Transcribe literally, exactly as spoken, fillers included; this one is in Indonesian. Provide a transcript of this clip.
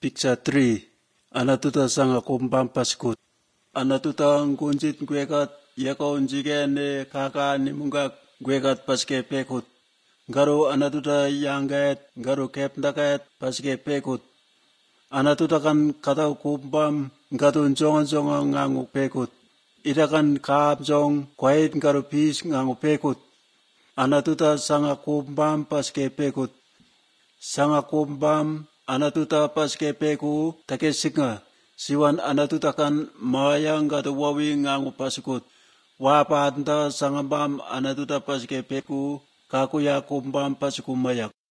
Picture three. Anatuta sanga kumbam paskut. Anatuta ngunjit gwekat yaka unjigene kaka ni munga gwekat paske pekut. Garu anatuta yanget garu kep ndaket paske pekut. Anatuta kan kata kumbam gatu jonga jonga ngangu pekut. Ida kan kaap jong kwait garu pis ngangu pekut. Anatuta sanga kumbam paske pekut. Sanga kumbam anatuta paske peku take singa. Siwan anatuta kan mayang gatu wawi ngangu paskut. Wapa anta sanga bam anatuta paske peku kaku ya kumbam pasku mayak.